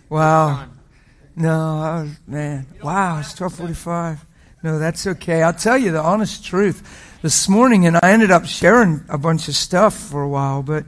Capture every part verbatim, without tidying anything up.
Wow. No, I was, man. Wow, it's twelve forty-five. No, that's okay. I'll tell you the honest truth. This morning, and I ended up sharing a bunch of stuff for a while, but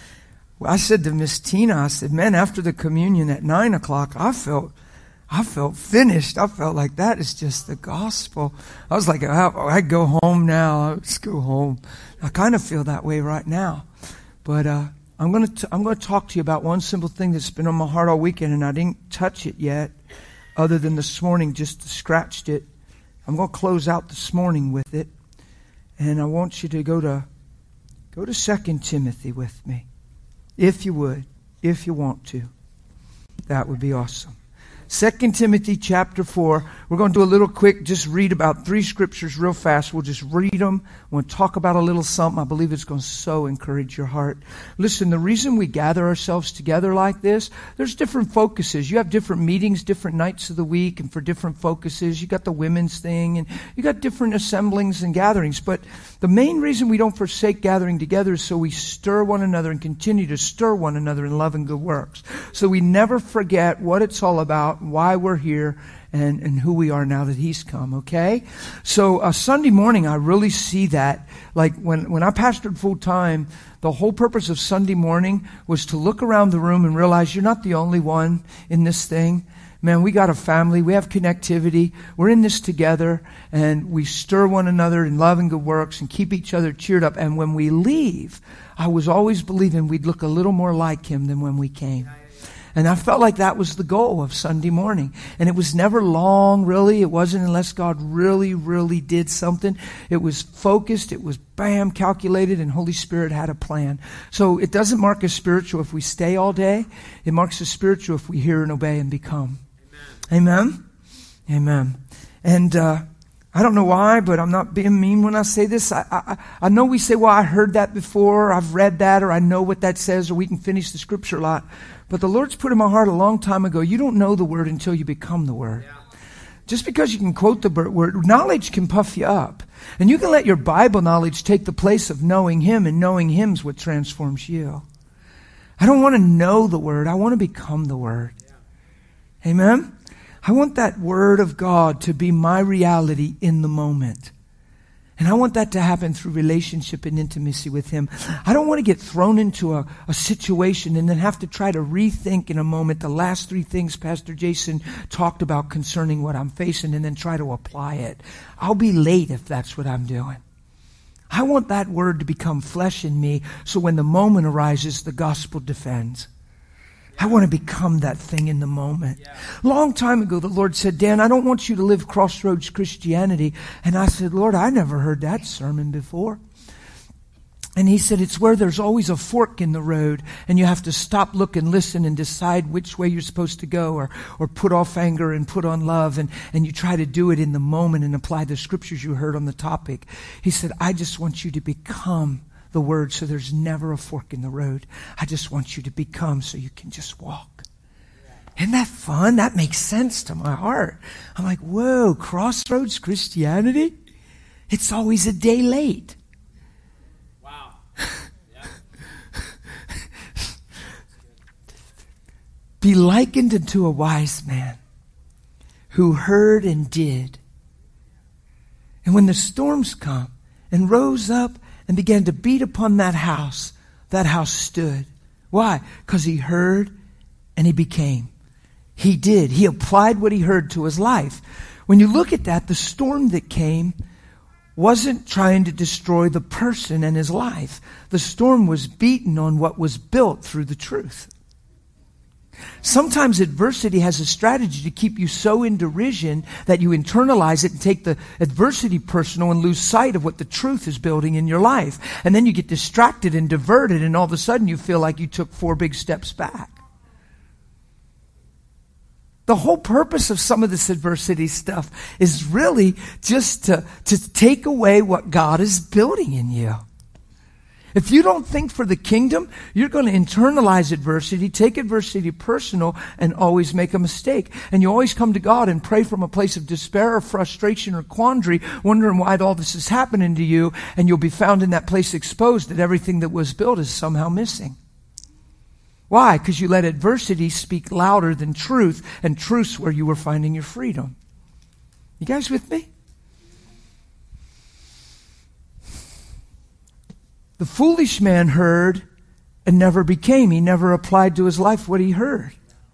I said to Miss Tina, I said, man, after the communion at nine o'clock, I felt, I felt finished. I felt like that is just the gospel. I was like, I, I go home now. Let's go home. I kind of feel that way right now. But, uh, I'm going to, I'm going to talk to you about one simple thing that's been on my heart all weekend, and I didn't touch it yet, other than this morning, just scratched it. I'm going to close out this morning with it. And I want you to go to, go to Second Timothy with me. If you would, if you want to. That would be awesome. Second Timothy chapter four. We're going to do a little quick, just read about three scriptures real fast. We'll just read them. We'll talk about a little something. I believe it's going to so encourage your heart. Listen, the reason we gather ourselves together like this, there's different focuses. You have different meetings, different nights of the week, and for different focuses. You got the women's thing, and you got different assemblings and gatherings. But the main reason we don't forsake gathering together is so we stir one another and continue to stir one another in love and good works. So we never forget what it's all about, why we're here, and, and who we are now that He's come, okay? So uh, Sunday morning, I really see that. Like when, when I pastored full time, the whole purpose of Sunday morning was to look around the room and realize you're not the only one in this thing. Man, we got a family. We have connectivity. We're in this together, and we stir one another in love and good works and keep each other cheered up. And when we leave, I was always believing we'd look a little more like Him than when we came. And I felt like that was the goal of Sunday morning. And it was never long, really. It wasn't unless God really, really did something. It was focused. It was, bam, calculated, and Holy Spirit had a plan. So it doesn't mark us spiritual if we stay all day. It marks us spiritual if we hear and obey and become. Amen? Amen. Amen. And uh, I don't know why, but I'm not being mean when I say this. I, I, I know we say, well, I heard that before, or I've read that, or I know what that says, or we can finish the scripture a lot. But the Lord's put in my heart a long time ago, you don't know the Word until you become the Word. Yeah. Just because you can quote the Word, knowledge can puff you up. And you can let your Bible knowledge take the place of knowing Him, and knowing Him's what transforms you. I don't want to know the Word. I want to become the Word. Yeah. Amen? I want that Word of God to be my reality in the moment. And I want that to happen through relationship and intimacy with Him. I don't want to get thrown into a, a situation and then have to try to rethink in a moment the last three things Pastor Jason talked about concerning what I'm facing and then try to apply it. I'll be late if that's what I'm doing. I want that Word to become flesh in me so when the moment arises, the gospel defends. I want to become that thing in the moment. Yeah. Long time ago, the Lord said, Dan, I don't want you to live crossroads Christianity. And I said, Lord, I never heard that sermon before. And He said, it's where there's always a fork in the road, and you have to stop, look, and listen and decide which way you're supposed to go, or, or put off anger and put on love. And, and you try to do it in the moment and apply the scriptures you heard on the topic. He said, I just want you to become the Word, so there's never a fork in the road. I just want you to become so you can just walk. Isn't that fun? That makes sense to my heart. I'm like, whoa, crossroads Christianity? It's always a day late. Wow. Yeah. Be likened unto a wise man who heard and did. And when the storms come and rose up and began to beat upon that house, that house stood. Why? Because he heard and he became. He did. He applied what he heard to his life. When you look at that, the storm that came wasn't trying to destroy the person and his life. The storm was beaten on what was built through the truth. Sometimes adversity has a strategy to keep you so in derision that you internalize it and take the adversity personal and lose sight of what the truth is building in your life. And then you get distracted and diverted, and all of a sudden you feel like you took four big steps back. The whole purpose of some of this adversity stuff is really just to, to take away what God is building in you. If you don't think for the kingdom, you're going to internalize adversity, take adversity personal, and always make a mistake. And you always come to God and pray from a place of despair or frustration or quandary, wondering why all this is happening to you, and you'll be found in that place exposed that everything that was built is somehow missing. Why? Because you let adversity speak louder than truth, and truth's where you were finding your freedom. You guys with me? The foolish man heard and never became. He never applied to his life what he heard.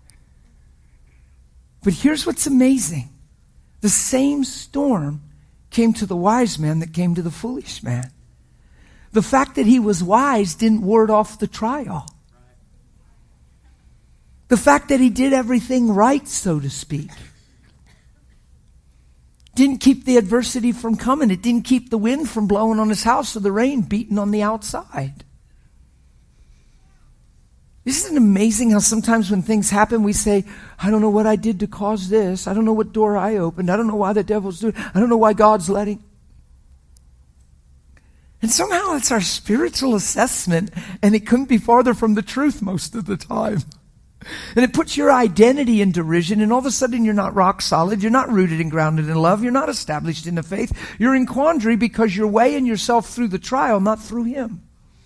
But here's what's amazing. The same storm came to the wise man that came to the foolish man. The fact that he was wise didn't ward off the trial. The fact that he did everything right, so to speak, didn't keep the adversity from coming. It didn't keep the wind from blowing on his house or the rain beating on the outside. Isn't it amazing how sometimes when things happen, we say, I don't know what I did to cause this. I don't know what door I opened. I don't know why the devil's doing it. I don't know why God's letting. And somehow it's our spiritual assessment, and it couldn't be farther from the truth most of the time. And it puts your identity in derision, and all of a sudden you're not rock solid, you're not rooted and grounded in love, you're not established in the faith. You're in quandary because you're weighing yourself through the trial, not through Him.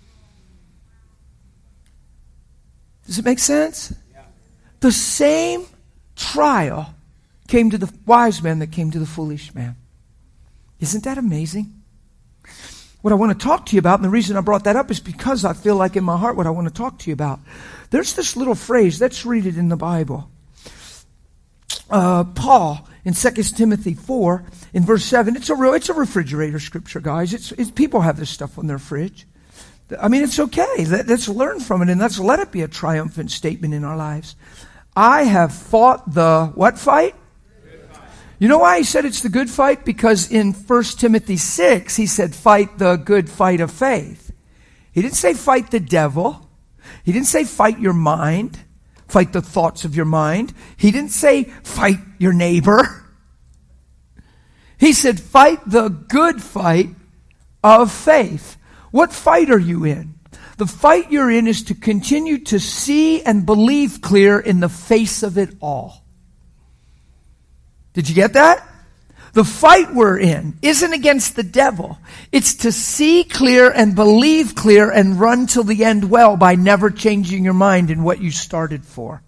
Does it make sense? Yeah. The same trial came to the wise man that came to the foolish man. Isn't that amazing? What I want to talk to you about, and the reason I brought that up is because I feel like in my heart what I want to talk to you about. There's this little phrase, let's read it in the Bible. Uh, Paul, in Second Timothy four, in verse seven, it's a real, it's a refrigerator scripture, guys. It's, it's people have this stuff on their fridge. I mean, it's okay. Let, let's learn from it, and let's let it be a triumphant statement in our lives. I have fought the, what fight? You know why he said it's the good fight? Because in First Timothy six, he said, fight the good fight of faith. He didn't say fight the devil. He didn't say fight your mind, fight the thoughts of your mind. He didn't say fight your neighbor. He said fight the good fight of faith. What fight are you in? The fight you're in is to continue to see and believe clear in the face of it all. Did you get that? The fight we're in isn't against the devil. It's to see clear and believe clear and run till the end well by never changing your mind in what you started for.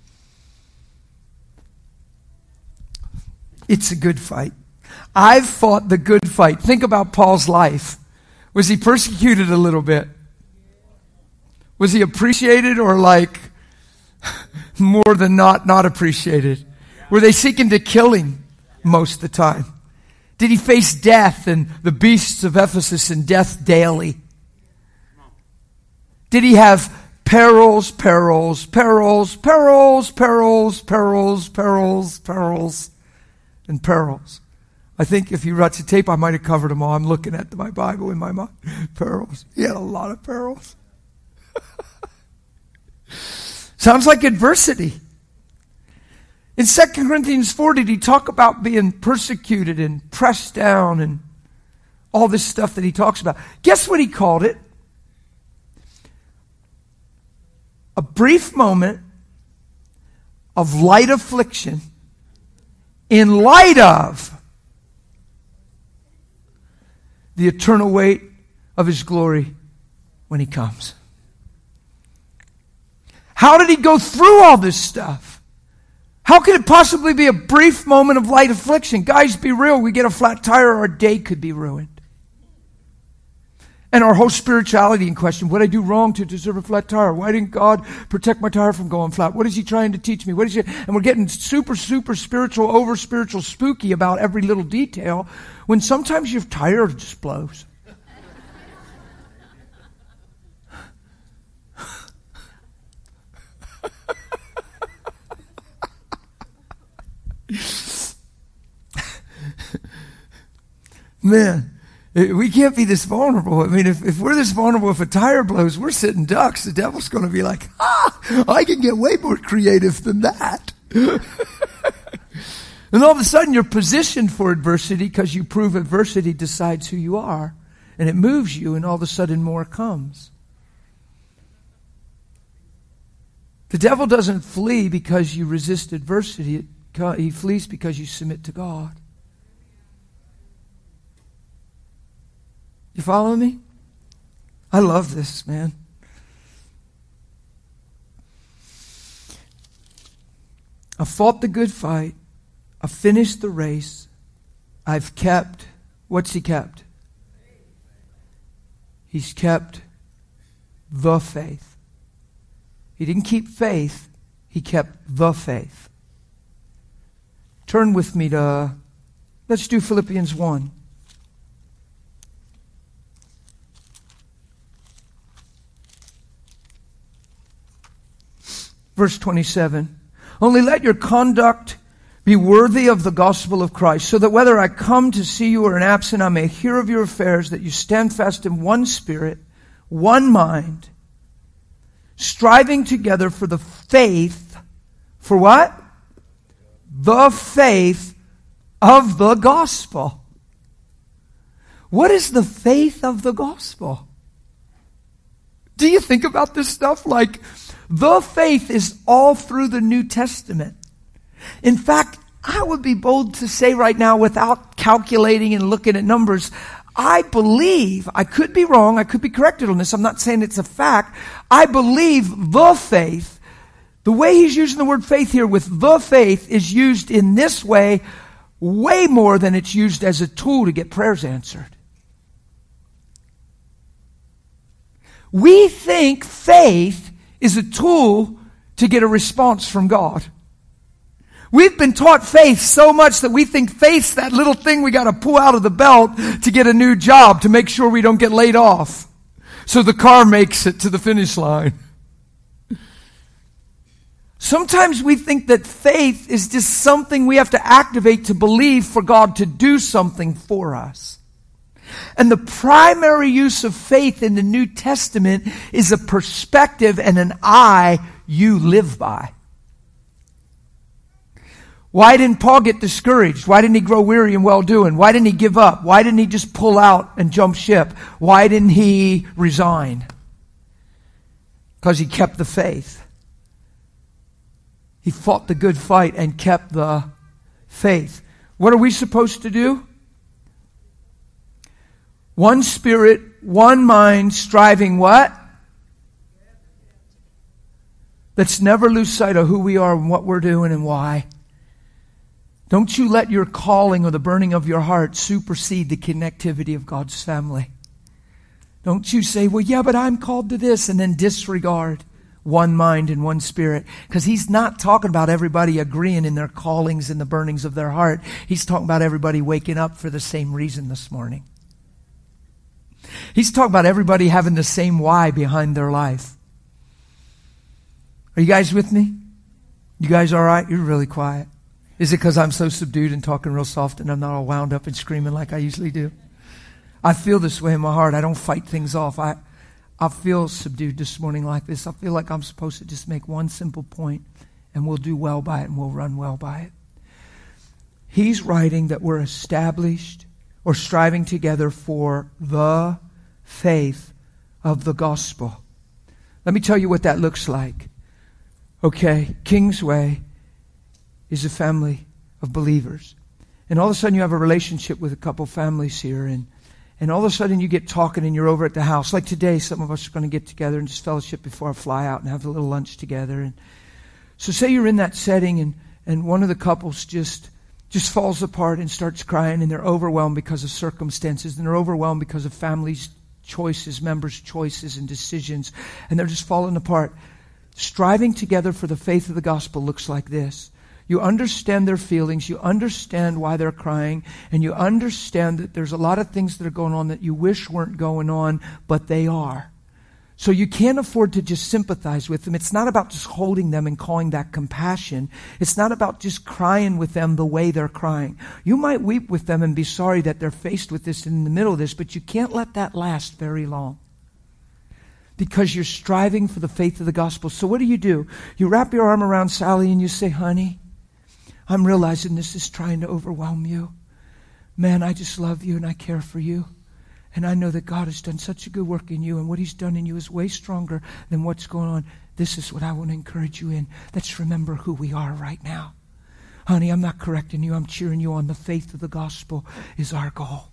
It's a good fight. I've fought the good fight. Think about Paul's life. Was he persecuted a little bit? Was he appreciated or like more than not not appreciated? Were they seeking to kill him most of the time? Did he face death and the beasts of Ephesus and death daily? Did he have perils, perils, perils, perils, perils, perils, perils, perils, and perils? I think if you watch the tape, I might have covered them all. I'm looking at my Bible in my mind. Perils. He had a lot of perils. Sounds like adversity. In Second Corinthians four, did he talk about being persecuted and pressed down and all this stuff that he talks about? Guess what he called it? A brief moment of light affliction in light of the eternal weight of His glory when He comes. How did he go through all this stuff? How could it possibly be a brief moment of light affliction? Guys, be real. We get a flat tire, our day could be ruined. And our whole spirituality in question. What did I do wrong to deserve a flat tire? Why didn't God protect my tire from going flat? What is He trying to teach me? What is He? And we're getting super, super spiritual, over spiritual, spooky about every little detail, when sometimes your tire just blows. Man, we can't be this vulnerable. I mean, if, if we're this vulnerable, if a tire blows, we're sitting ducks. The devil's going to be like, ah, I can get way more creative than that. And all of a sudden, you're positioned for adversity because you prove adversity decides who you are. And it moves you, and all of a sudden more comes. The devil doesn't flee because you resist adversity. He flees because you submit to God. You follow me? I love this, man. I fought the good fight. I finished the race. I've kept, what's he kept? He's kept the faith. He didn't keep faith. He kept the faith. Turn with me to, let's do Philippians one. Verse twenty-seven. Only let your conduct be worthy of the gospel of Christ, so that whether I come to see you or am absent, I may hear of your affairs, that you stand fast in one spirit, one mind, striving together for the faith, for what? The faith of the gospel. What is the faith of the gospel? Do you think about this stuff? Like, the faith is all through the New Testament. In fact, I would be bold to say right now, without calculating and looking at numbers, I believe, I could be wrong, I could be corrected on this, I'm not saying it's a fact, I believe the faith, the way he's using the word faith here with the faith is used in this way way more than it's used as a tool to get prayers answered. We think faith is a tool to get a response from God. We've been taught faith so much that we think faith's that little thing we got to pull out of the belt to get a new job, to make sure we don't get laid off, so the car makes it to the finish line. Sometimes we think that faith is just something we have to activate to believe for God to do something for us. And the primary use of faith in the New Testament is a perspective and an eye you live by. Why didn't Paul get discouraged? Why didn't he grow weary in well-doing? Why didn't he give up? Why didn't he just pull out and jump ship? Why didn't he resign? Because he kept the faith. He fought the good fight and kept the faith. What are we supposed to do? One spirit, one mind, striving what? Let's never lose sight of who we are and what we're doing and why. Don't you let your calling or the burning of your heart supersede the connectivity of God's family. Don't you say, well, yeah, but I'm called to this, and then disregard one mind and one spirit. Because he's not talking about everybody agreeing in their callings and the burnings of their heart. He's talking about everybody waking up for the same reason this morning. He's talking about everybody having the same why behind their life. Are you guys with me? You guys all right? You're really quiet. Is it because I'm so subdued and talking real soft and I'm not all wound up and screaming like I usually do? I feel this way in my heart. I don't fight things off. I, I feel subdued this morning like this. I feel like I'm supposed to just make one simple point and we'll do well by it and we'll run well by it. He's writing that we're established or striving together for the faith of the gospel. Let me tell you what that looks like. Okay, Kingsway is a family of believers. And all of a sudden you have a relationship with a couple families here, and, and all of a sudden you get talking and you're over at the house. Like today, some of us are going to get together and just fellowship before I fly out and have a little lunch together. And so say you're in that setting and, and one of the couples just just falls apart and starts crying, and they're overwhelmed because of circumstances, and they're overwhelmed because of families' choices, members' choices and decisions, and they're just falling apart. Striving together for the faith of the gospel looks like this. You understand their feelings, you understand why they're crying, and you understand that there's a lot of things that are going on that you wish weren't going on, but they are. So you can't afford to just sympathize with them. It's not about just holding them and calling that compassion. It's not about just crying with them the way they're crying. You might weep with them and be sorry that they're faced with this in the middle of this, but you can't let that last very long. Because you're striving for the faith of the gospel. So what do you do? You wrap your arm around Sally and you say, honey, I'm realizing this is trying to overwhelm you. Man, I just love you and I care for you. And I know that God has done such a good work in you, and what he's done in you is way stronger than what's going on. This is what I want to encourage you in. Let's remember who we are right now. Honey, I'm not correcting you. I'm cheering you on. The faith of the gospel is our goal.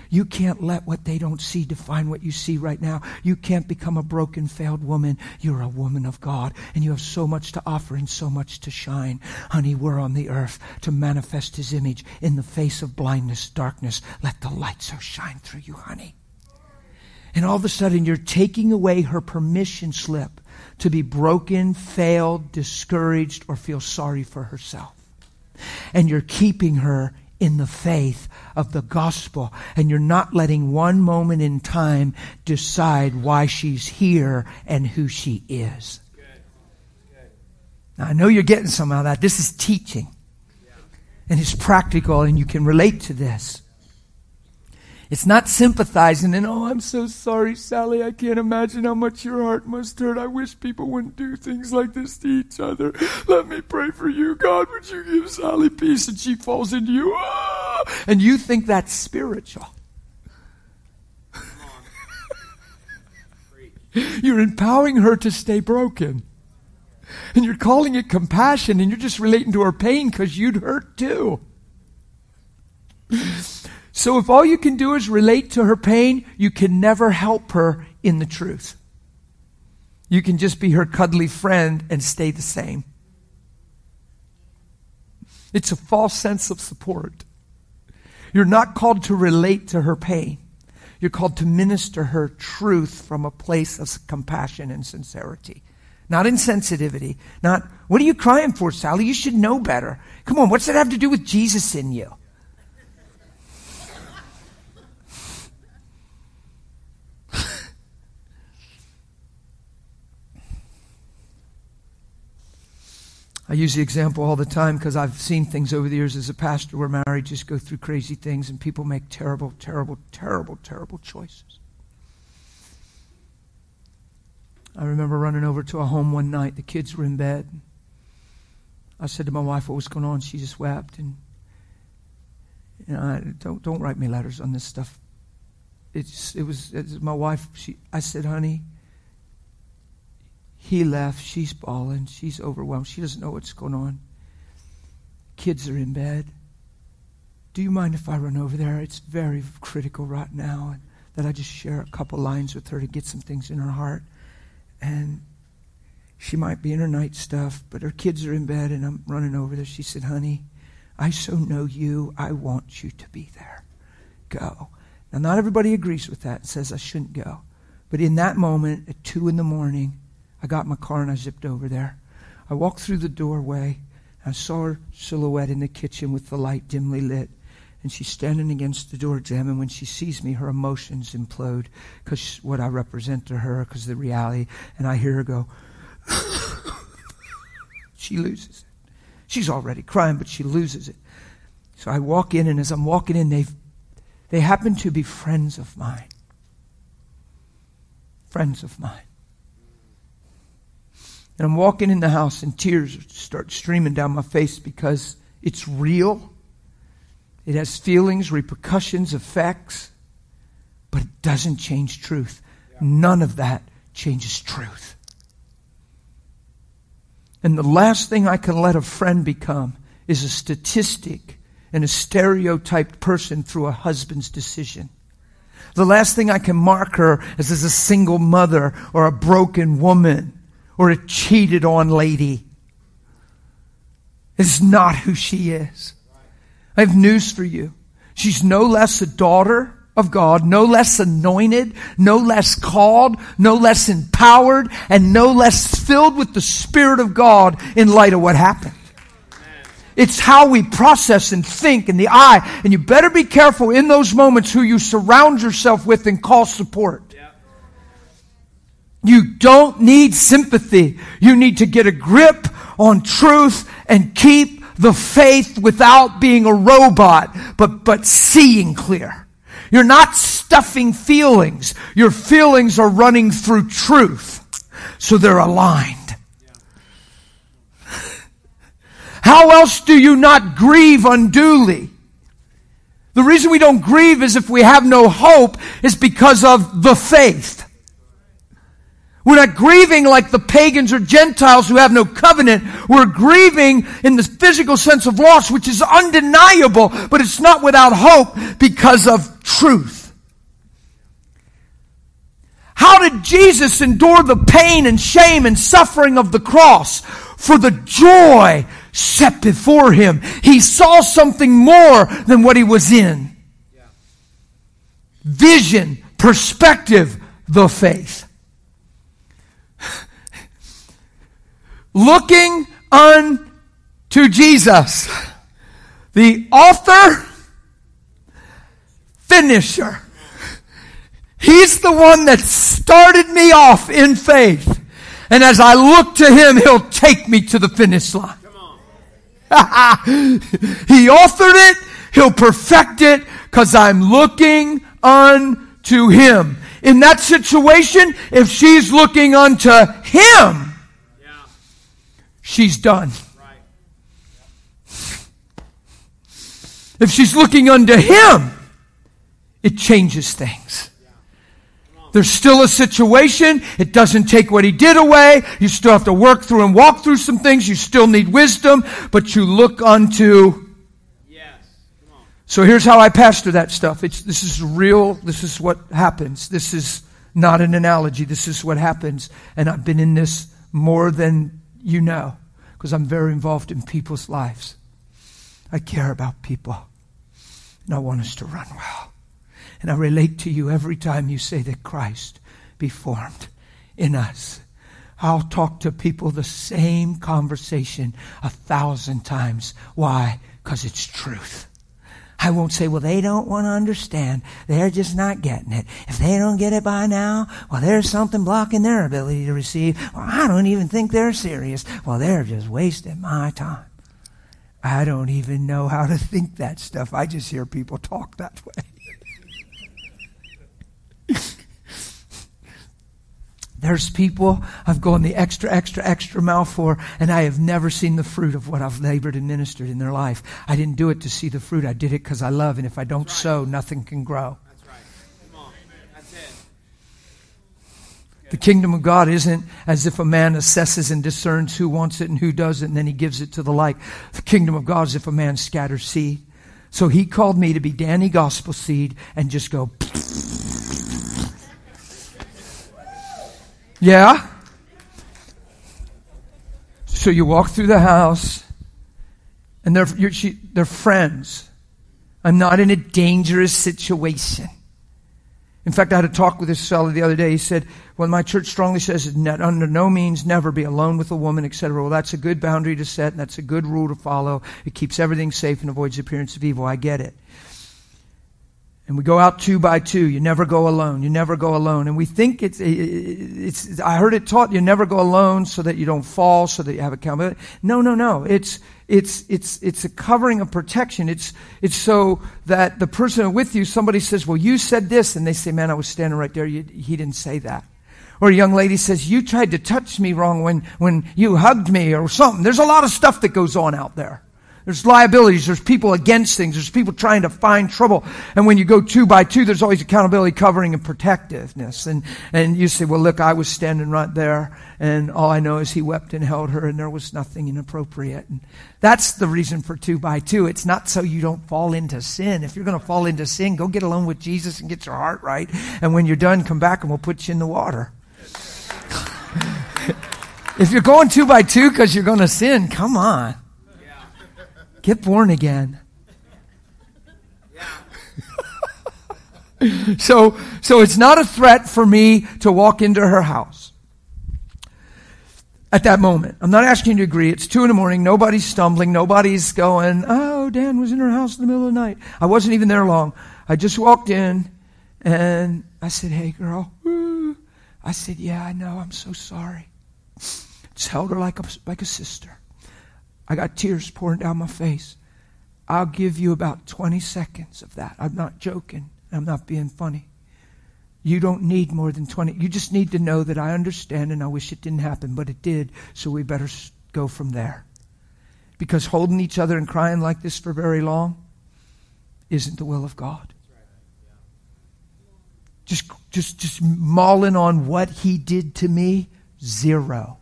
You can't let what they don't see define what you see right now. You can't become a broken, failed woman. You're a woman of God, and you have so much to offer and so much to shine. Honey, we're on the earth to manifest His image in the face of blindness, darkness. Let the light so shine through you, honey. And all of a sudden, you're taking away her permission slip to be broken, failed, discouraged, or feel sorry for herself. And you're keeping her in the faith of the gospel. And you're not letting one moment in time decide why she's here and who she is. Good. Good. Now, I know you're getting some out of that. This is teaching. Yeah. And it's practical, and you can relate to this. It's not sympathizing and, oh, I'm so sorry, Sally. I can't imagine how much your heart must hurt. I wish people wouldn't do things like this to each other. Let me pray for you. God, would you give Sally peace? And she falls into you. Ah! And you think that's spiritual. You're empowering her to stay broken. And you're calling it compassion, and you're just relating to her pain because you'd hurt too. So if all you can do is relate to her pain, you can never help her in the truth. You can just be her cuddly friend and stay the same. It's a false sense of support. You're not called to relate to her pain. You're called to minister her truth from a place of compassion and sincerity. Not insensitivity. Not, what are you crying for, Sally? You should know better. Come on, what's that have to do with Jesus in you? I use the example all the time because I've seen things over the years as a pastor where marriages go through crazy things and people make terrible, terrible, terrible, terrible choices. I remember running over to a home one night. The kids were in bed. I said to my wife, what was going on? She just wept. And you know, I, don't don't write me letters on this stuff. It's it was, it was my wife. She I said, honey, he left. She's bawling. She's overwhelmed. She doesn't know what's going on. Kids are in bed. Do you mind if I run over there? It's very critical right now. And that I just share a couple lines with her to get some things in her heart. And she might be in her night stuff, but her kids are in bed and I'm running over there. She said, honey, I so know you. I want you to be there. Go. Now, not everybody agrees with that and says I shouldn't go. But in that moment, at two in the morning, I got in my car and I zipped over there. I walked through the doorway. I saw her silhouette in the kitchen with the light dimly lit. And she's standing against the door jamb. And when she sees me, her emotions implode because what I represent to her, because of the reality. And I hear her go, she loses it. She's already crying, but she loses it. So I walk in, and as I'm walking in, they they happen to be friends of mine. Friends of mine. And I'm walking in the house and tears start streaming down my face because it's real. It has feelings, repercussions, effects, but it doesn't change truth. Yeah. None of that changes truth. And the last thing I can let a friend become is a statistic and a stereotyped person through a husband's decision. The last thing I can mark her as is a single mother or a broken woman or a cheated on lady. It's not who she is. I have news for you. She's no less a daughter of God, no less anointed, no less called, no less empowered, and no less filled with the Spirit of God in light of what happened. Amen. It's how we process and think in the eye. And you better be careful in those moments who you surround yourself with and call support. Yeah. You don't need sympathy. You need to get a grip on truth and keep the faith without being a robot, but, but seeing clear. You're not stuffing feelings. Your feelings are running through truth. So they're aligned. Yeah. How else do you not grieve unduly? The reason we don't grieve is if we have no hope is because of the faith. We're not grieving like the pagans or Gentiles who have no covenant. We're grieving in the physical sense of loss, which is undeniable, but it's not without hope because of truth. How did Jesus endure the pain and shame and suffering of the cross? For the joy set before him. He saw something more than what he was in. Yeah. Vision, perspective, the faith. Looking unto Jesus, the author, finisher. He's the one that started me off in faith. And as I look to him, he'll take me to the finish line. He authored it. He'll perfect it because I'm looking unto him. In that situation, if she's looking unto him, yeah. she's done. Right. If she's looking unto him, it changes things. There's still a situation. It doesn't take what he did away. You still have to work through and walk through some things. You still need wisdom, but you look unto. Yes. Come on. So here's how I pastor that stuff. It's, this is real. This is what happens. This is not an analogy. This is what happens. And I've been in this more than you know, because I'm very involved in people's lives. I care about people, and I want us to run well. And I relate to you every time you say that Christ be formed in us. I'll talk to people the same conversation a thousand times. Why? Because it's truth. I won't say, well, they don't want to understand. They're just not getting it. If they don't get it by now, well, there's something blocking their ability to receive. Well, I don't even think they're serious. Well, they're just wasting my time. I don't even know how to think that stuff. I just hear people talk that way. There's people I've gone the extra, extra, extra mile for, and I have never seen the fruit of what I've labored and ministered in their life. I didn't do it to see the fruit. I did it because I love, and if I don't That's sow, right. nothing can grow. That's right. Come on. That's it. The kingdom of God isn't as if a man assesses and discerns who wants it and who doesn't, and then he gives it to the like. The kingdom of God is if a man scatters seed. So he called me to be Danny Gospel Seed and just go... Yeah? So you walk through the house, and they're, you're, she, they're friends. I'm not in a dangerous situation. In fact, I had a talk with this fellow the other day. He said, well, my church strongly says that under no means never be alone with a woman, et cetera. Well, that's a good boundary to set, and that's a good rule to follow. It keeps everything safe and avoids the appearance of evil. I get it. And we go out two by two. You never go alone. You never go alone. And we think it's, it's, I heard it taught you never go alone so that you don't fall, so that you have accountability. No, no, no. It's, it's, it's, it's a covering of protection. It's, it's so that the person with you, somebody says, well, you said this. And they say, man, I was standing right there. You, he didn't say that. Or a young lady says, you tried to touch me wrong when, when you hugged me or something. There's a lot of stuff that goes on out there. There's liabilities. There's people against things. There's people trying to find trouble. And when you go two by two, there's always accountability, covering, and protectiveness. And, and you say, well, look, I was standing right there, and all I know is he wept and held her, and there was nothing inappropriate. And that's the reason for two by two. It's not so you don't fall into sin. If you're going to fall into sin, go get alone with Jesus and get your heart right. And when you're done, come back and we'll put you in the water. If you're going two by two because you're going to sin, come on. Get born again. Yeah. so, so it's not a threat for me to walk into her house at that moment. I'm not asking you to agree. It's two in the morning. Nobody's stumbling. Nobody's going, oh, Dan was in her house in the middle of the night. I wasn't even there long. I just walked in and I said, hey, girl. I said, yeah, I know. I'm so sorry. Just held her like a, like a sister. I got tears pouring down my face. I'll give you about twenty seconds of that. I'm not joking. I'm not being funny. You don't need more than twenty. You just need to know that I understand and I wish it didn't happen, but it did, so we better go from there. Because holding each other and crying like this for very long isn't the will of God. Just, just, just mauling on what he did to me, zero.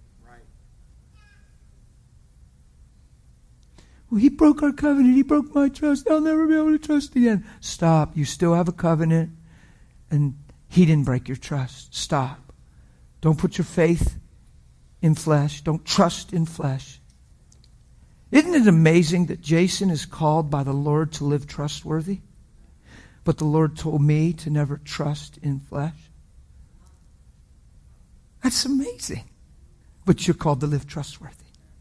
Well, he broke our covenant. He broke my trust. I'll never be able to trust again. Stop. You still have a covenant. And He didn't break your trust. Stop. Don't put your faith in flesh. Don't trust in flesh. Isn't it amazing that Jason is called by the Lord to live trustworthy? But the Lord told me to never trust in flesh. That's amazing. But you're called to live trustworthy.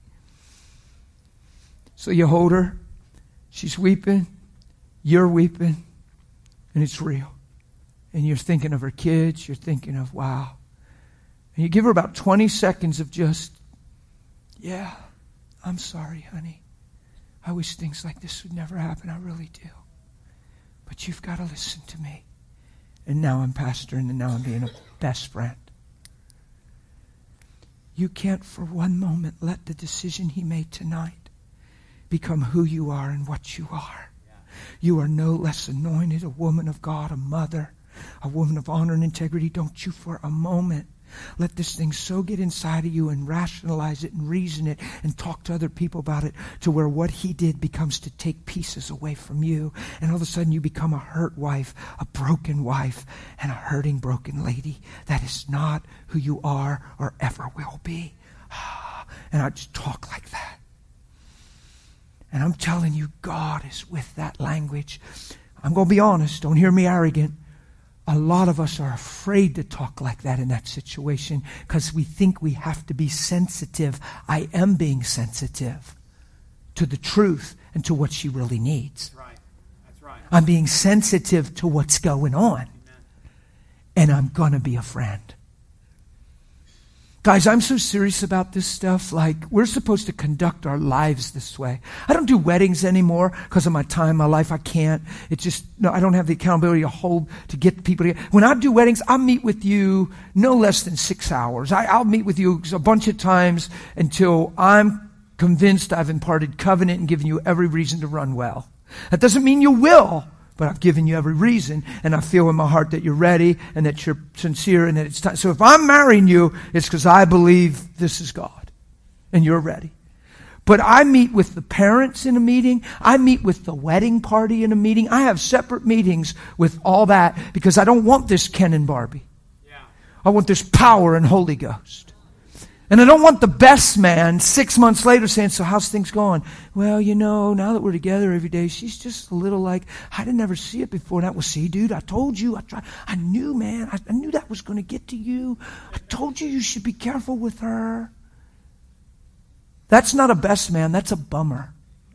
So you hold her. She's weeping. You're weeping. And it's real. And you're thinking of her kids. You're thinking of, wow. And you give her about twenty seconds of just, yeah, I'm sorry, honey. I wish things like this would never happen. I really do. But you've got to listen to me. And now I'm pastoring, and now I'm being a best friend. You can't for one moment let the decision he made tonight become who you are and what you are. You are no less anointed, a woman of God, a mother, a woman of honor and integrity. Don't you for a moment let this thing so get inside of you and rationalize it and reason it and talk to other people about it to where what he did becomes to take pieces away from you. And all of a sudden you become a hurt wife, a broken wife, and a hurting, broken lady. That is not who you are or ever will be. And I just talk like that. And I'm telling you, God is with that language. I'm going to be honest. Don't hear me arrogant. A lot of us are afraid to talk like that in that situation because we think we have to be sensitive. I am being sensitive to the truth and to what she really needs. That's right. That's right. I'm being sensitive to what's going on. Amen. And I'm going to be a friend. Guys, I'm so serious about this stuff. Like, we're supposed to conduct our lives this way. I don't do weddings anymore because of my time, my life. I can't. It's just, no, I don't have the accountability to hold, to get people together. When I do weddings, I meet with you no less than six hours. I, I'll meet with you a bunch of times until I'm convinced I've imparted covenant and given you every reason to run well. That doesn't mean you will. But I've given you every reason, and I feel in my heart that you're ready and that you're sincere and that it's time. So if I'm marrying you, it's because I believe this is God, and you're ready. But I meet with the parents in a meeting. I meet with the wedding party in a meeting. I have separate meetings with all that because I don't want this Ken and Barbie. Yeah. I want this power and Holy Ghost. And I don't want the best man six months later saying, so how's things going? Well, you know, now that we're together every day, she's just a little like, I didn't ever see it before. And I, well, see, dude, I told you. I tried. I knew, man. I, I knew that was going to get to you. I told you you should be careful with her. That's not a best man. That's a bummer.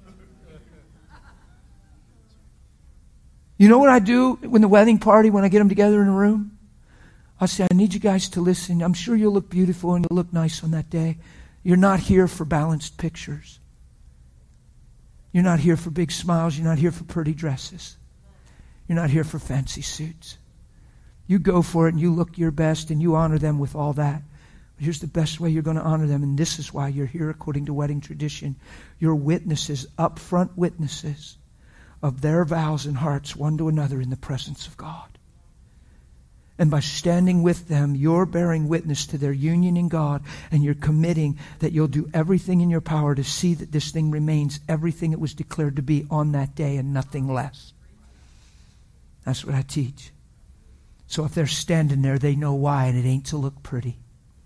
You know what I do when the wedding party, when I get them together in a room? I say, I need you guys to listen. I'm sure you'll look beautiful and you'll look nice on that day. You're not here for balanced pictures. You're not here for big smiles. You're not here for pretty dresses. You're not here for fancy suits. You go for it and you look your best and you honor them with all that. But here's the best way you're going to honor them, and this is why you're here according to wedding tradition. You're witnesses, upfront witnesses of their vows and hearts one to another in the presence of God. And by standing with them, you're bearing witness to their union in God, and you're committing that you'll do everything in your power to see that this thing remains everything it was declared to be on that day and nothing less. That's what I teach. So if they're standing there, they know why, and it ain't to look pretty.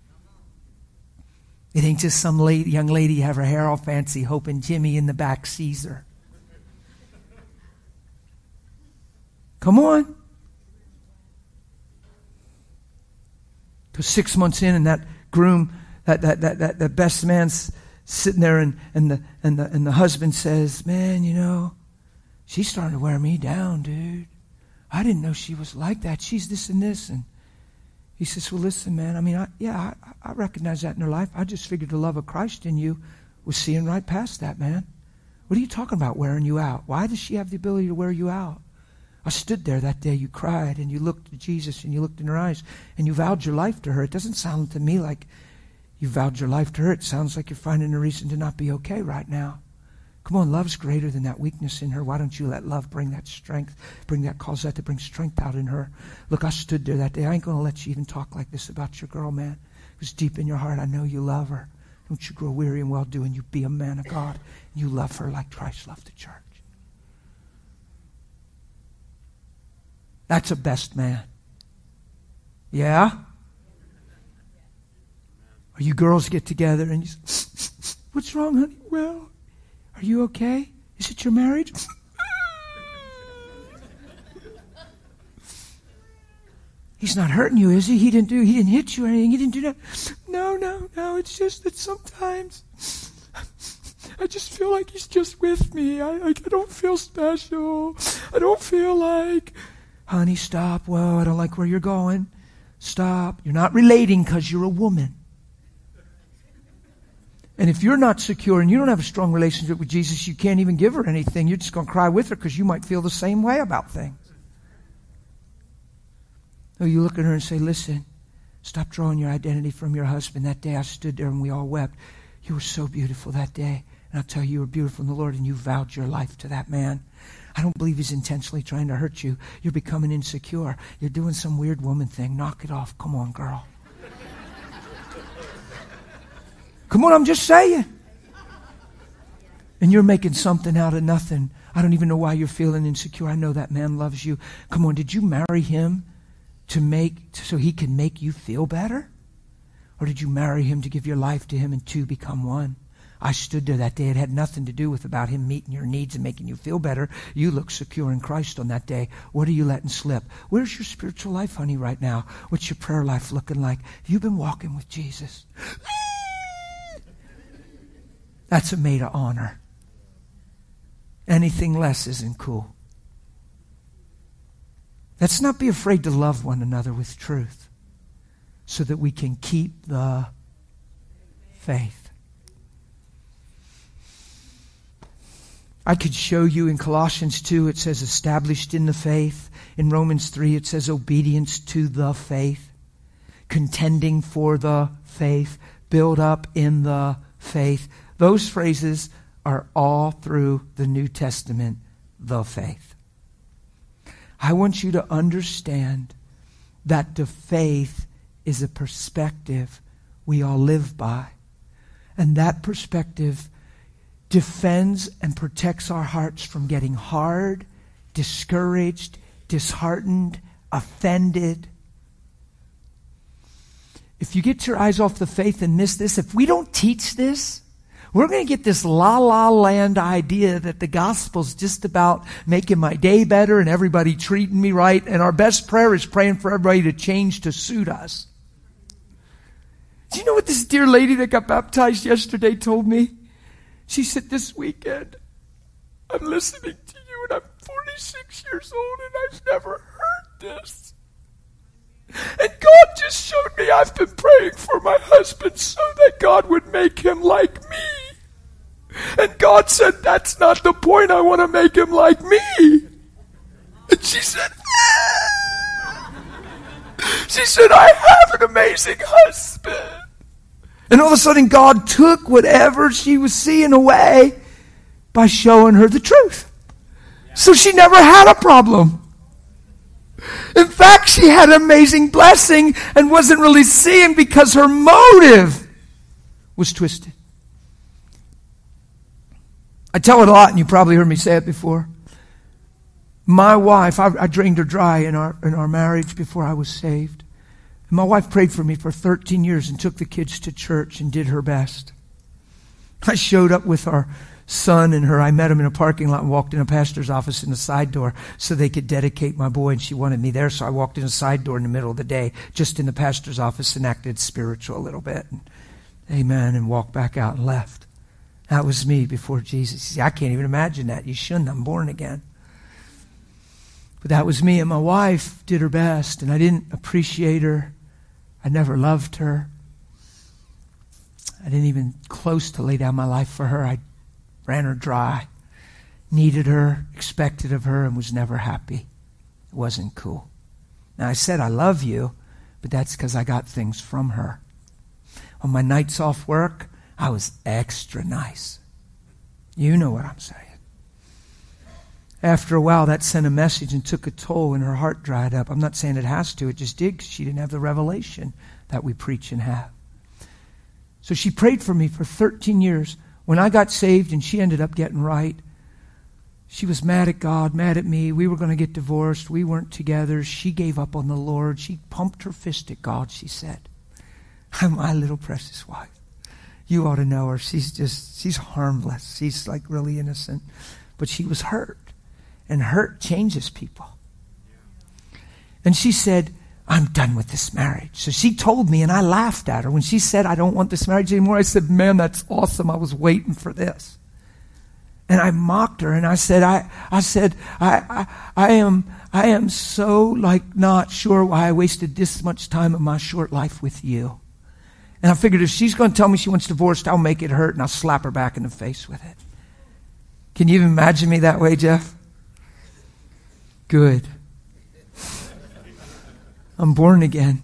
It ain't just some lady, young lady have her hair all fancy hoping Jimmy in the back sees her. Come on. Because six months in, and that groom, that that that that, that best man's sitting there, and, and the and the and the husband says, "Man, you know, she's starting to wear me down, dude. I didn't know she was like that. She's this and this." And he says, "Well, listen, man. I mean, I, yeah, I, I recognize that in her life. I just figured the love of Christ in you was seeing right past that, man. What are you talking about wearing you out? Why does she have the ability to wear you out? I stood there that day, you cried, and you looked at Jesus, and you looked in her eyes, and you vowed your life to her. It doesn't sound to me like you vowed your life to her. It sounds like you're finding a reason to not be okay right now. Come on, love's greater than that weakness in her. Why don't you let love bring that strength, bring that, cause that to bring strength out in her? Look, I stood there that day. I ain't going to let you even talk like this about your girl, man. Because deep in your heart, I know you love her. Don't you grow weary in well-doing. You be a man of God. You love her like Christ loved the church. That's a best man. Yeah? Or you girls get together and you say, what's wrong, honey? Well, are you okay? Is it your marriage? He's not hurting you, is he? He didn't do, he didn't hit you or anything. He didn't do that. No, no, no. It's just that sometimes I just feel like he's just with me. I, I, I don't feel special. I don't feel like, honey, stop. Whoa, I don't like where you're going. Stop. You're not relating because you're a woman. And if you're not secure and you don't have a strong relationship with Jesus, you can't even give her anything. You're just going to cry with her because you might feel the same way about things. So you look at her and say, listen, stop drawing your identity from your husband. That day I stood there and we all wept. You were so beautiful that day. And I'll tell you, you were beautiful in the Lord and you vowed your life to that man. I don't believe he's intentionally trying to hurt you. You're becoming insecure. You're doing some weird woman thing. Knock it off. Come on, girl. Come on, I'm just saying. And you're making something out of nothing. I don't even know why you're feeling insecure. I know that man loves you. Come on, did you marry him to make so he can make you feel better? Or did you marry him to give your life to him and two become one? I stood there that day. It had nothing to do with about him meeting your needs and making you feel better. You look secure in Christ on that day. What are you letting slip? Where's your spiritual life, honey, right now? What's your prayer life looking like? Have you been walking with Jesus? That's a maid of honor. Anything less isn't cool. Let's not be afraid to love one another with truth so that we can keep the faith. I could show you in Colossians two, it says established in the faith. In Romans three, it says obedience to the faith. Contending for the faith. Build up in the faith. Those phrases are all through the New Testament, the faith. I want you to understand that the faith is a perspective we all live by. And that perspective defends and protects our hearts from getting hard, discouraged, disheartened, offended. If you get your eyes off the faith and miss this, if we don't teach this, we're going to get this la-la land idea that the gospel's just about making my day better and everybody treating me right. And our best prayer is praying for everybody to change to suit us. Do you know what this dear lady that got baptized yesterday told me? She said, this weekend, I'm listening to you and I'm forty-six years old and I've never heard this. And God just showed me I've been praying for my husband so that God would make him like me. And God said, that's not the point. I want to make him like me. And she said, ah. She said, I have an amazing husband. And all of a sudden God took whatever she was seeing away by showing her the truth. So she never had a problem. In fact, she had an amazing blessing and wasn't really seeing because her motive was twisted. I tell it a lot, and you probably heard me say it before. My wife, I, I drained her dry in our in our marriage before I was saved. And my wife prayed for me for thirteen years and took the kids to church and did her best. I showed up with our son and her. I met him in a parking lot and walked in a pastor's office in the side door so they could dedicate my boy, and she wanted me there, so I walked in a side door in the middle of the day, just in the pastor's office, and acted spiritual a little bit. And, amen, and walked back out and left. That was me before Jesus. See, I can't even imagine that. You shouldn't. I'm born again. But that was me, and my wife did her best, and I didn't appreciate her. I never loved her. I didn't even close to lay down my life for her. I ran her dry, needed her, expected of her, and was never happy. It wasn't cool. Now, I said, I love you, but that's because I got things from her. On my nights off work, I was extra nice. You know what I'm saying. After a while, that sent a message and took a toll, and her heart dried up. I'm not saying it has to. It just did because she didn't have the revelation that we preach and have. So she prayed for me for thirteen years. When I got saved and she ended up getting right, She was mad at God, mad at me. We were going to get divorced. We weren't together. She gave up on the Lord. She pumped her fist at God, she said. My little precious wife. You ought to know her. She's just, she's harmless. She's like really innocent. But she was hurt. And hurt changes people. And she said, I'm done with this marriage. So she told me, and I laughed at her. When she said, I don't want this marriage anymore, I said, man, that's awesome. I was waiting for this. And I mocked her, and I said, I, I said, I, I, I am, I am so like not sure why I wasted this much time of my short life with you. And I figured if she's going to tell me she wants divorced, I'll make it hurt, and I'll slap her back in the face with it. Can you even imagine me that way, Jeff? Good. I'm born again.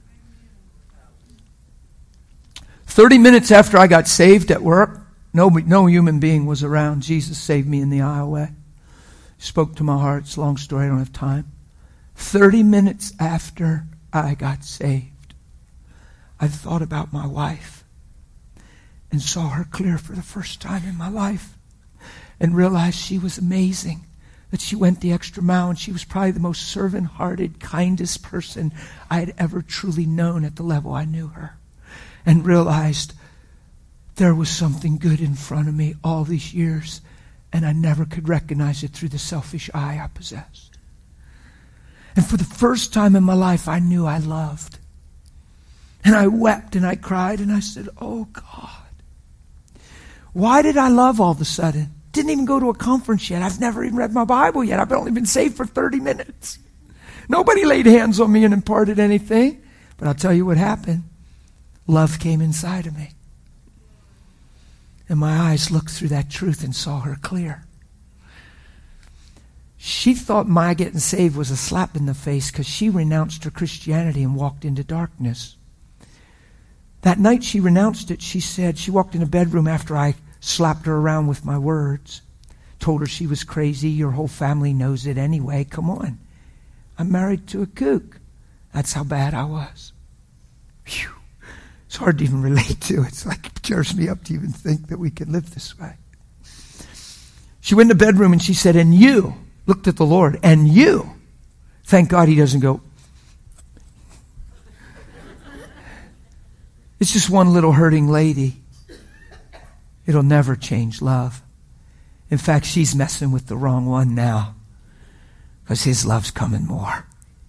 Thirty minutes after I got saved at work, no, no human being was around. Jesus saved me in the aisleway. Spoke to my heart. It's a long story. I don't have time. Thirty minutes after I got saved, I thought about my wife and saw her clear for the first time in my life and realized she was amazing, that she went the extra mile, and she was probably the most servant-hearted, kindest person I had ever truly known at the level I knew her, and realized there was something good in front of me all these years, and I never could recognize it through the selfish eye I possessed. And for the first time in my life, I knew I loved. And I wept and I cried and I said, oh God, why did I love all of a sudden? Didn't even go to a conference yet. I've never even read my Bible yet. I've only been saved for thirty minutes. Nobody laid hands on me and imparted anything. But I'll tell you what happened. Love came inside of me. And my eyes looked through that truth and saw her clear. She thought my getting saved was a slap in the face because she renounced her Christianity and walked into darkness. That night she renounced it, she said, she walked in a bedroom after I slapped her around with my words. Told her she was crazy. Your whole family knows it anyway. Come on. I'm married to a kook. That's how bad I was. Phew. It's hard to even relate to. It's like it tears me up to even think that we could live this way. She went in the bedroom and she said, and you, looked at the Lord, and you, thank God he doesn't go, it's just one little hurting lady. It'll never change love. In fact, she's messing with the wrong one now because his love's coming more.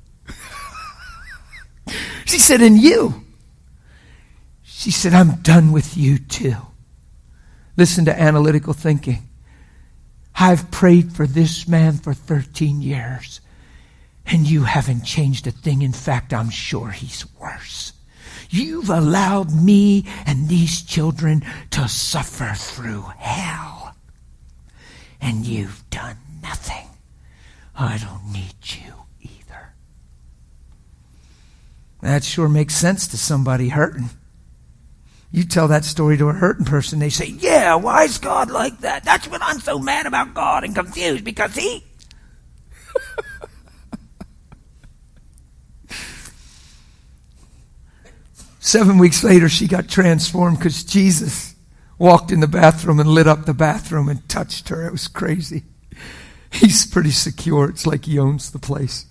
She said, and you. She said, I'm done with you too. Listen to analytical thinking. I've prayed for this man for thirteen years, and you haven't changed a thing. In fact, I'm sure he's worse. You've allowed me and these children to suffer through hell, and you've done nothing. I don't need you either. That sure makes sense to somebody hurting. You tell that story to a hurting person, they say, yeah, why is God like that? That's what I'm so mad about God and confused because he... Seven weeks later, she got transformed because Jesus walked in the bathroom and lit up the bathroom and touched her. It was crazy. He's pretty secure. It's like he owns the place.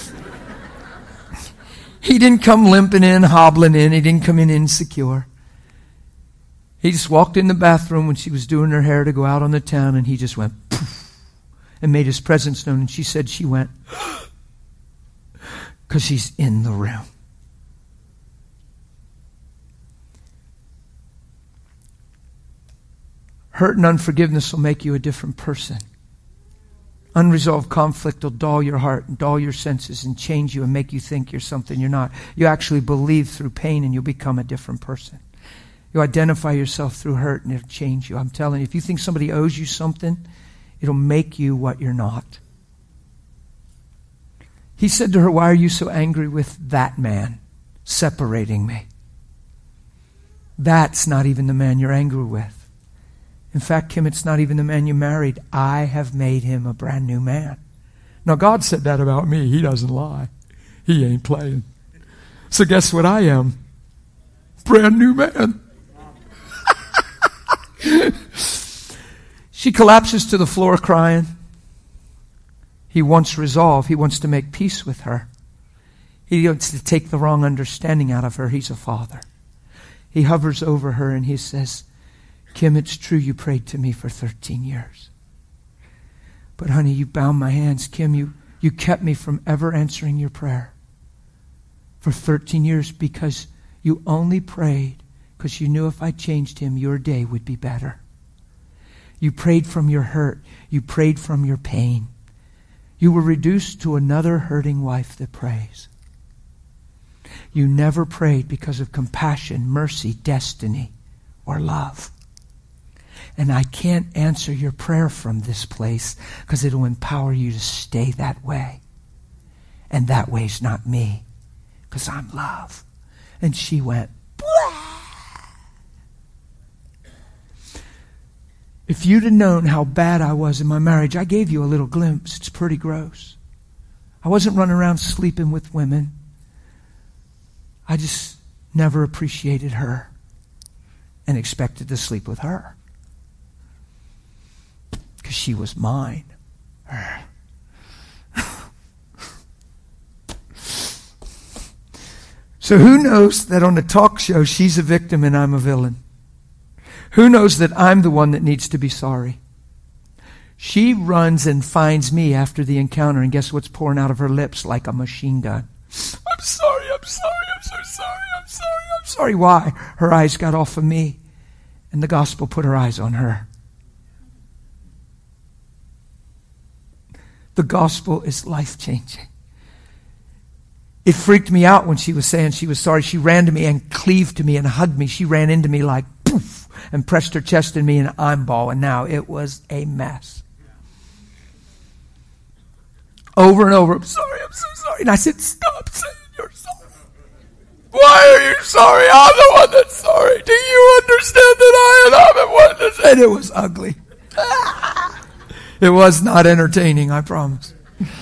He didn't come limping in, hobbling in. He didn't come in insecure. He just walked in the bathroom when she was doing her hair to go out on the town, and he just went poof and made his presence known. And she said she went because he's in the room. Hurt and unforgiveness will make you a different person. Unresolved conflict will dull your heart and dull your senses and change you and make you think you're something you're not. You actually believe through pain and you'll become a different person. You identify yourself through hurt and it'll change you. I'm telling you, if you think somebody owes you something, it'll make you what you're not. He said to her, why are you so angry with that man separating me? That's not even the man you're angry with. In fact, Kim, it's not even the man you married. I have made him a brand new man. Now, God said that about me. He doesn't lie. He ain't playing. So guess what I am? Brand new man. She collapses to the floor crying. He wants resolve. He wants to make peace with her. He wants to take the wrong understanding out of her. He's a father. He hovers over her and he says, Kim, it's true you prayed to me for thirteen years. But honey, you bound my hands. Kim, you, you kept me from ever answering your prayer for thirteen years because you only prayed because you knew if I changed him, your day would be better. You prayed from your hurt. You prayed from your pain. You were reduced to another hurting wife that prays. You never prayed because of compassion, mercy, destiny, or love. And I can't answer your prayer from this place because it'll empower you to stay that way. And that way's not me because I'm love. And she went, blah. If you'd have known how bad I was in my marriage, I gave you a little glimpse. It's pretty gross. I wasn't running around sleeping with women. I just never appreciated her and expected to sleep with her because she was mine. So who knows that on the talk show she's a victim and I'm a villain? Who knows that I'm the one that needs to be sorry? She runs and finds me after the encounter, and guess what's pouring out of her lips like a machine gun? I'm sorry, I'm sorry, I'm so sorry, I'm sorry, I'm sorry. Why? Her eyes got off of me, and the gospel put her eyes on her. The gospel is life-changing. It freaked me out when she was saying she was sorry. She ran to me and cleaved to me and hugged me. She ran into me like poof and pressed her chest in me and I'm bawling now. It was a mess. Over and over, I'm sorry, I'm so sorry. And I said, stop saying you're sorry. Why are you sorry? I'm the one that's sorry. Do you understand that I am the one that's... And it was ugly. It was not entertaining, I promise.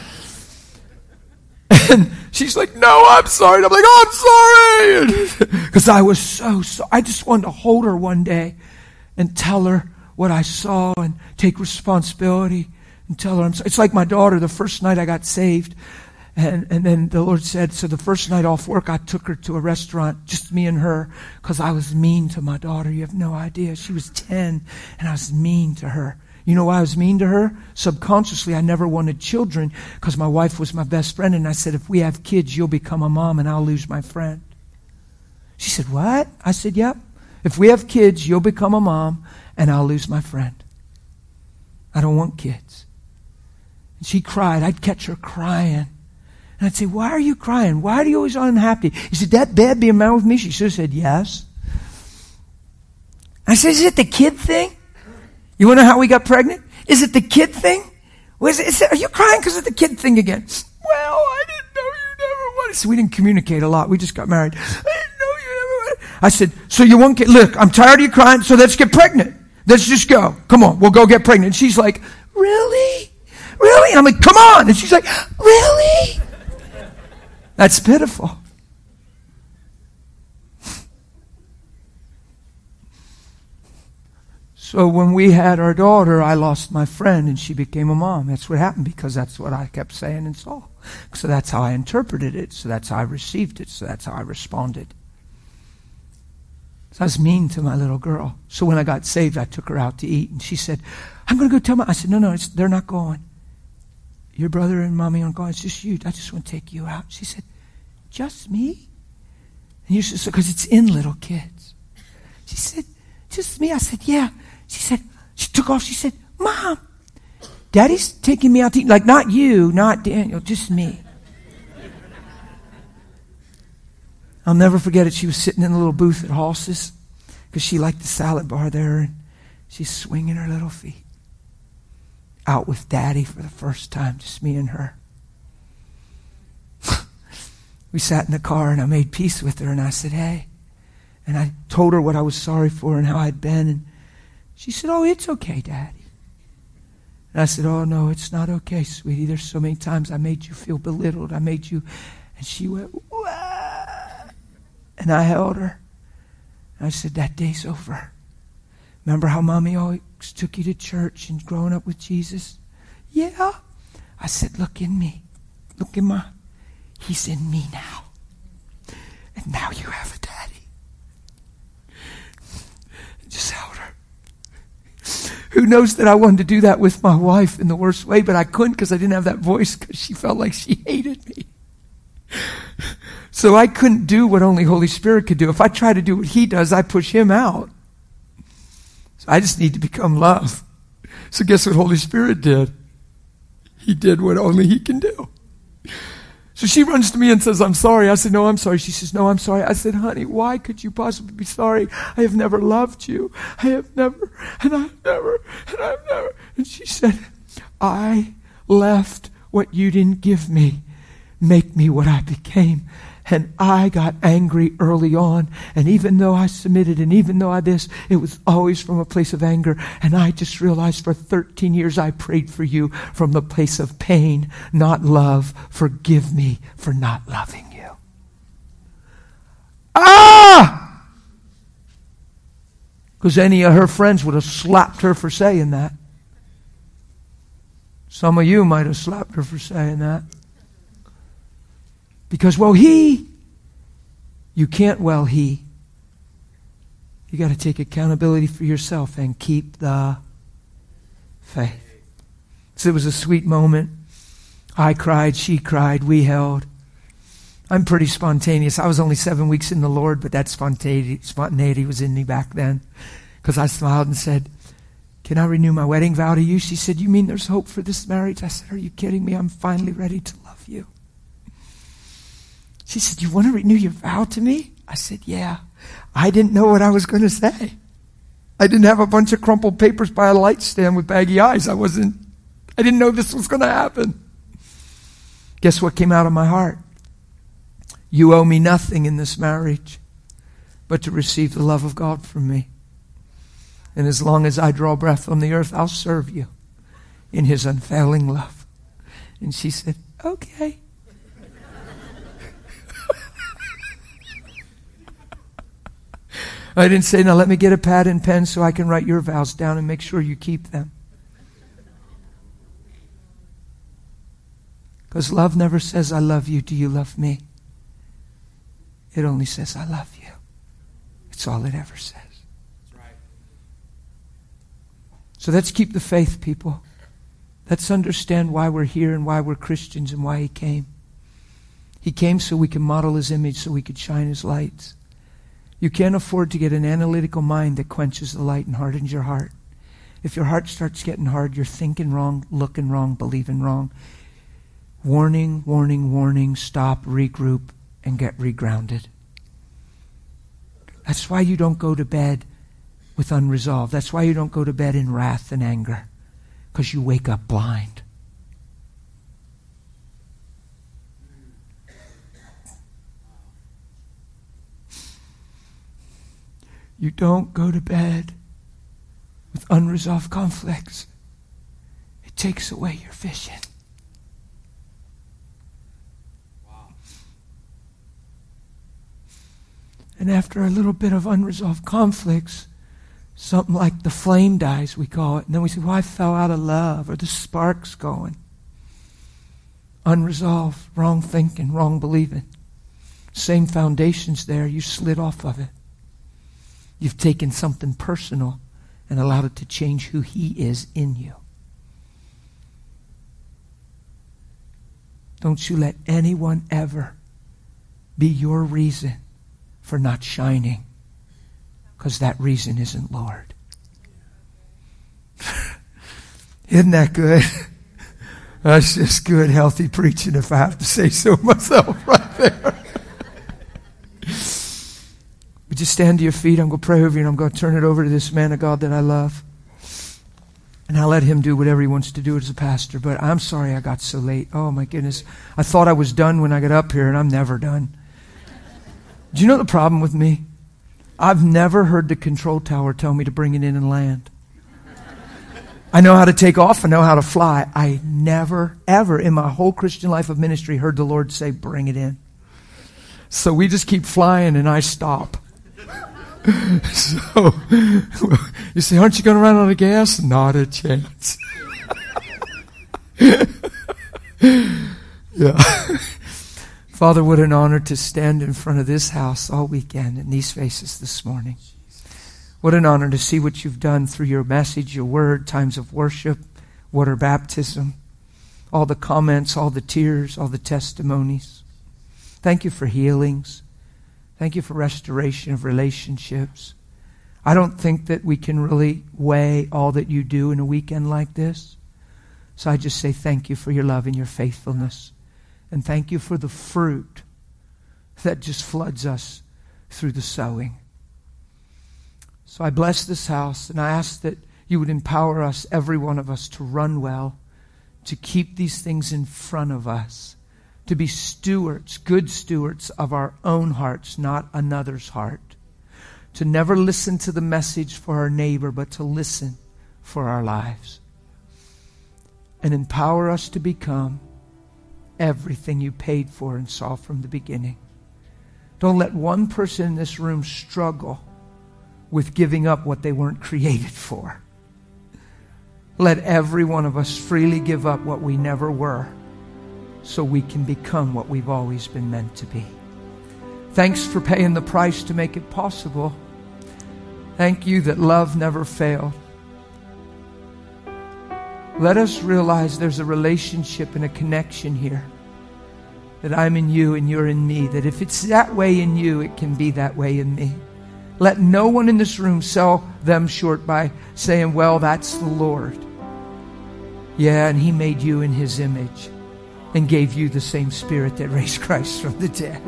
And she's like, no, I'm sorry. And I'm like, oh, I'm sorry. Because I was so sorry. I just wanted to hold her one day and tell her what I saw and take responsibility and tell her I'm sorry. It's like my daughter, the first night I got saved. And, and then the Lord said, so the first night off work, I took her to a restaurant, just me and her, because I was mean to my daughter. You have no idea. She was ten, and I was mean to her. You know why I was mean to her? Subconsciously, I never wanted children because my wife was my best friend. And I said, if we have kids, you'll become a mom and I'll lose my friend. She said, what? I said, yep. If we have kids, you'll become a mom and I'll lose my friend. I don't want kids. And she cried. I'd catch her crying. And I'd say, why are you crying? Why are you always unhappy? Is it that bad being mad with me? She should have said, yes. I said, is it the kid thing? You want to know how we got pregnant? Is it the kid thing? Was it, is it, are you crying because of the kid thing again? Well, I didn't know you never wanted. So we didn't communicate a lot. We just got married. I didn't know you never wanted. I said, so you won't get, look, I'm tired of you crying, so let's get pregnant. Let's just go. Come on, we'll go get pregnant. And she's like, really? Really? And I'm like, come on. And she's like, really? That's pitiful. So when we had our daughter, I lost my friend and she became a mom. That's what happened because that's what I kept saying and saw. So that's how I interpreted it. So that's how I received it. So that's how I responded. So I was mean to my little girl. So when I got saved, I took her out to eat and she said, I'm going to go tell my... I said, no, no, it's, they're not going. Your brother and mommy aren't going. It's just you. I just want to take you out. She said, just me? And you said, because it's in little kids. She said, just me? I said, yeah. She said, she took off. She said, Mom, Daddy's taking me out to eat. Like, not you, not Daniel, just me. I'll never forget it. She was sitting in the little booth at Halsey's because she liked the salad bar there. And she's swinging her little feet. Out with Daddy for the first time, just me and her. We sat in the car and I made peace with her and I said, hey. And I told her what I was sorry for and how I'd been. And she said, oh, it's okay, Daddy. And I said, oh, no, it's not okay, sweetie. There's so many times I made you feel belittled. I made you... And she went, wah. And I held her. And I said, that day's over. Remember how Mommy always took you to church and growing up with Jesus? Yeah. I said, look in me. Look in my, he's in me now. And now you have a daddy. Just held her. Who knows that I wanted to do that with my wife in the worst way, but I couldn't because I didn't have that voice because she felt like she hated me. So I couldn't do what only Holy Spirit could do. If I try to do what he does, I push him out. So I just need to become love. So guess what Holy Spirit did? He did what only he can do. So she runs to me and says, I'm sorry. I said, no, I'm sorry. She says, no, I'm sorry. I said, honey, why could you possibly be sorry? I have never loved you. I have never, and I've never, and I've never. And she said, I left what you didn't give me. Make me what I became. And I got angry early on. And even though I submitted and even though I this, it was always from a place of anger. And I just realized for thirteen years I prayed for you from the place of pain, not love. Forgive me for not loving you. Ah! Because any of her friends would have slapped her for saying that. Some of you might have slapped her for saying that. Because, well, he, you can't, well, he. You got to take accountability for yourself and keep the faith. So it was a sweet moment. I cried, she cried, we held. I'm pretty spontaneous. I was only seven weeks in the Lord, but that spontaneity, spontaneity was in me back then. Because I smiled and said, can I renew my wedding vow to you? She said, you mean there's hope for this marriage? I said, are you kidding me? I'm finally ready to love you. She said, you want to renew your vow to me? I said, yeah. I didn't know what I was going to say. I didn't have a bunch of crumpled papers by a light stand with baggy eyes. I wasn't, I didn't know this was going to happen. Guess what came out of my heart? You owe me nothing in this marriage but to receive the love of God from me. And as long as I draw breath on the earth, I'll serve you in his unfailing love. And she said, okay. I didn't say, now let me get a pad and pen so I can write your vows down and make sure you keep them. Because love never says, I love you, do you love me? It only says, I love you. It's all it ever says. That's right. So let's keep the faith, people. Let's understand why we're here and why we're Christians and why he came. He came so we can model his image, so we could shine his lights. You can't afford to get an analytical mind that quenches the light and hardens your heart. If your heart starts getting hard, you're thinking wrong, looking wrong, believing wrong. Warning, warning, warning, stop, regroup, and get regrounded. That's why you don't go to bed with unresolved. That's why you don't go to bed in wrath and anger. Because you wake up blind. You don't go to bed with unresolved conflicts. It takes away your vision. Wow. And after a little bit of unresolved conflicts, something like the flame dies, we call it. And then we say, well, I fell out of love, or the spark's going. Unresolved, wrong thinking, wrong believing. Same foundation's there, you slid off of it. You've taken something personal and allowed it to change who he is in you. Don't you let anyone ever be your reason for not shining, because that reason isn't Lord. Isn't that good? That's just good, healthy preaching, if I have to say so myself right there. Would you stand to your feet? I'm going to pray over you, and I'm going to turn it over to this man of God that I love. And I'll let him do whatever he wants to do as a pastor. But I'm sorry I got so late. Oh, my goodness. I thought I was done when I got up here, and I'm never done. Do you know the problem with me? I've never heard the control tower tell me to bring it in and land. I know how to take off. I know how to fly. I never, ever in my whole Christian life of ministry heard the Lord say, bring it in. So we just keep flying, and I stop. So, you say, aren't you going to run out of gas? Not a chance. Yeah. Father, what an honor to stand in front of this house all weekend in these faces this morning. What an honor to see what you've done through your message, your word, times of worship, water baptism, all the comments, all the tears, all the testimonies. Thank you for healings. Thank you for restoration of relationships. I don't think that we can really weigh all that you do in a weekend like this. So I just say thank you for your love and your faithfulness. And thank you for the fruit that just floods us through the sowing. So I bless this house, and I ask that you would empower us, every one of us, to run well, to keep these things in front of us, to be stewards, good stewards of our own hearts, not another's heart, to never listen to the message for our neighbor, but to listen for our lives. And empower us to become everything you paid for and saw from the beginning. Don't let one person in this room struggle with giving up what they weren't created for. Let every one of us freely give up what we never were so we can become what we've always been meant to be. Thanks for paying the price to make it possible. Thank you that love never failed. Let us realize there's a relationship and a connection here. That I'm in you and you're in me. That if it's that way in you, it can be that way in me. Let no one in this room sell them short by saying, well, that's the Lord. Yeah, and He made you in His image and gave you the same Spirit that raised Christ from the dead.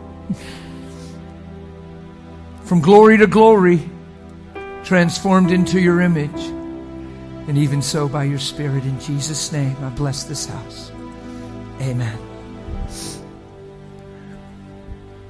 From glory to glory, transformed into your image. And even so by your Spirit, in Jesus' name, I bless this house. Amen.